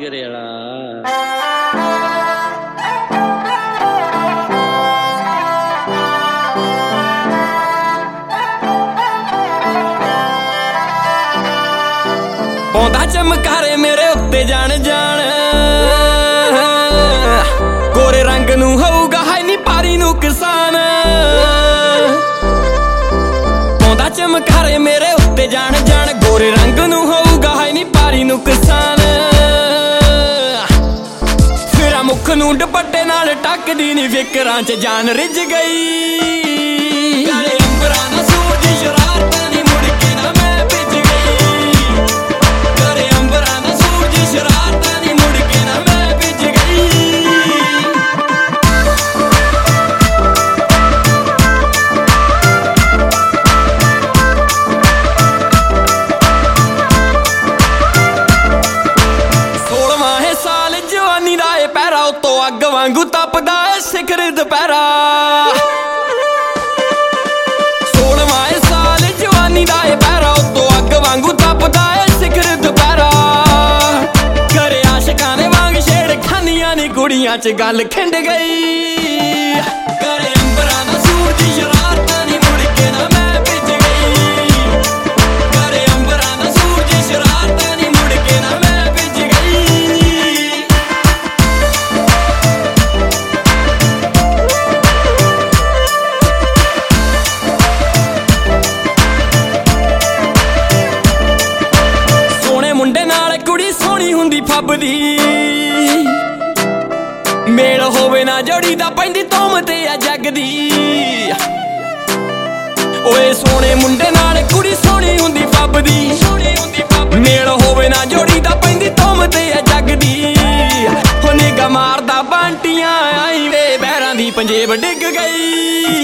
जिगरे वाला। पौंदा चमकारे मेरे उत्ते जान जान, गोरे रंग नू होऊगा है नी पारी नू किसान। पौंदा चमकारे मेरे उत्ते जान जान, गोरे रंग नू होऊगा है नी पारी नू किसान। फिर मुख नू दुपट्टे नाल टकदी नी, फिकरां च जान रिझ गई। काले अंबरां दा सूरज शरारतां दी मुड़ के ना मैं भिज गई। काले अंबरां दा सूरज शरारतां दी मुड़ के ना मैं भिज गई। तो अग वांगू तपदा है सिखर दुपहरा। 16वां साल जवानी दा है पैरा, तो अग वांगू तपदा है सिखर दुपहरा। करे आशिकां दे वांग छेड़ खानियां नी कुड़ियां च गल खिंड गई। करे अंबरां दा सूरज शरारतां दी मुड़ के ना मैं भिज गई। करे अंबरां दा सूरज शरारतां दी मुड़ के ना मैं भिज गई। कुड़ी सोहनी हुंदी फबदी, मेल होवे ना जोड़ी दा पैंदी तोहमत आ जग दी। ओए सोहणे मुंडे नाल कुड़ी सोहनी हुंदी फबदी, मेल होवे ना जोड़ी दा पैंदी तोहमत आ जग दी। हो निगाह मारदा बांटियां आई वे पैरां दी पंजेब डिग गई।